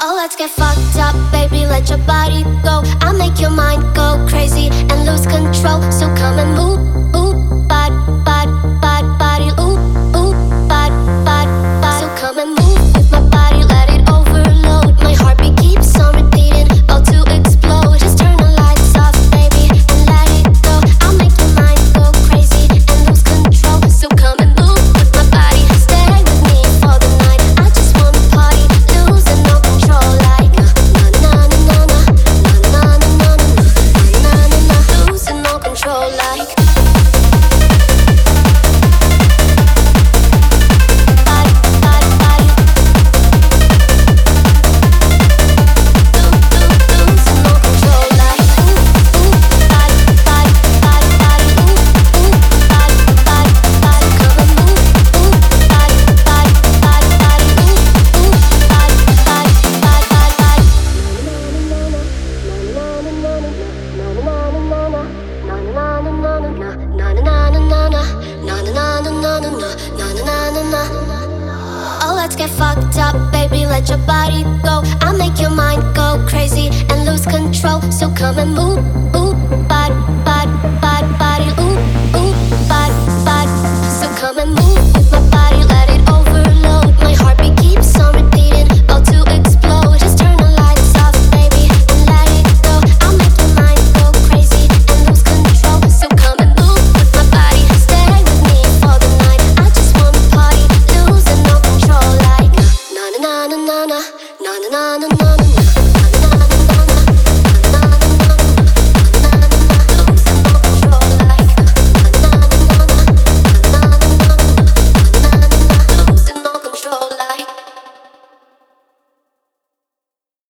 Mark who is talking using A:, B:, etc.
A: Oh, let's get fucked up, baby, let your body go. I'll make your mind go crazy and lose control. So come and move, ooh, body, ooh, ooh, body. So come and move with my body, let it overload. My heartbeat keeps on repeating, about to explode. Just turn the lights off, baby, and let it go. I'll make your mind go crazy and lose control. So come and move with my body, stay with me for the night. I just wanna party, losing no control, like na na na na na na na na na na na na, losing no control, like. Oh, let's get fucked up, baby, let your body go. I'll make your mind go crazy and lose control. So come and move, ooh, body, ooh, ooh, body. So come and move with my body, let it overload. My heartbeat keeps on repeating, about to explode. Just turn the lights off, baby, and let it go. I'll make your mind go crazy and lose control. So come and move with my body, stay with me for the night. I just wanna party, losing no control, like na na na na na na na na na na.